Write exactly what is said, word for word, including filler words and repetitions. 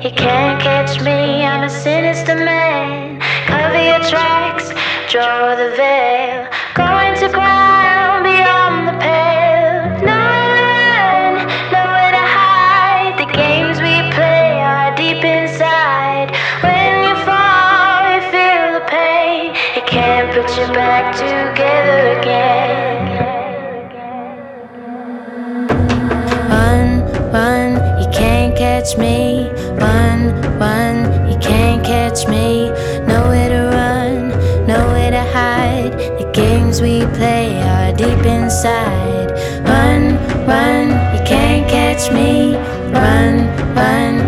You can't catch me, I'm a sinister man. Cover your tracks, draw the veil. Going to ground beyond the pale. Nowhere to run, nowhere to hide. The games we play are deep inside. When you fall, you feel the pain. It can't put you back together again. Run, run, you can't catch me. Run, run, you can't catch me. Nowhere to run, nowhere to hide. The games we play are deep inside. Run, run, you can't catch me. Run, run,